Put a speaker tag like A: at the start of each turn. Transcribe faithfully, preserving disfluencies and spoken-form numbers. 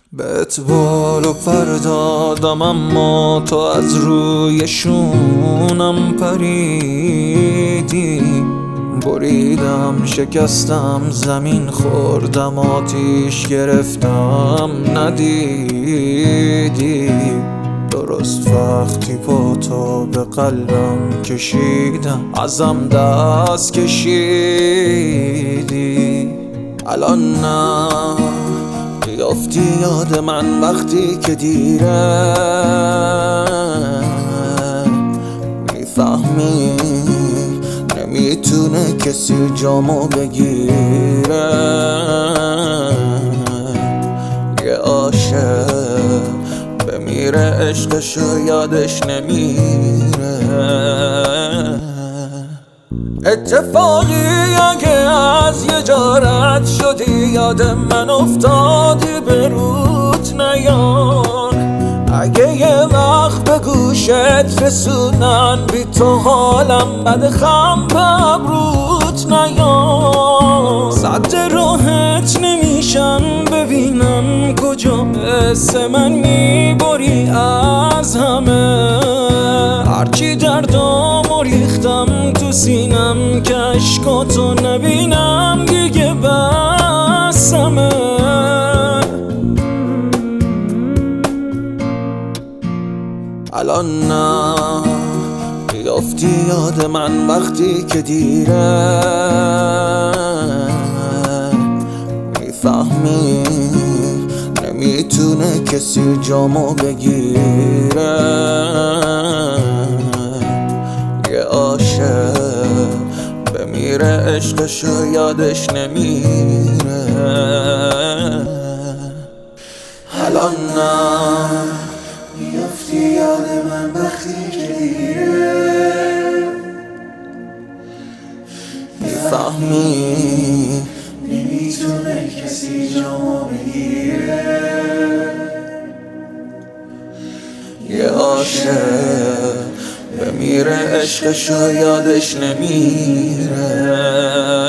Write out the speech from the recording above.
A: بهت بال و پر دادم اما تو از روی شونم پریدی. بریدم شکستم زمین خوردم آتیش گرفتم ندیدی. درست وقتی با تو به قلبم کشیدم ازم دست کشیدی. الان نه بیافتی یاد من وقتی که دیره، میفهمی نمیتونه کسی جامو بگیره. یه عاشق بمیره عشقشو یادش نمیره. اتفاقی اگه از یه جا رد شدی یاد من افتادی به روت نیار. اگه یه وقت به گوشت رسونن بی تو حالم بد خم به ابروت نیار. صد راحت نمیشم ببینم کجا حس من میبری از همه. هرچی دردامو ریختم تو سینم که عشقاتو نبینم دیگه بسمه. الان نه بیافتی یاد من وقتی که دیره، میفهمی نمیتونه کسی جامو بگیره. یه عاشق بمیره عشقشو یادش نمیره. الان نه
B: میافتی یاد من وقتی که دیره،
A: میفهمی
B: نمیتونه کسی جامو بگیره.
A: یه عاشق بمیره عشقشو یادش نمیره.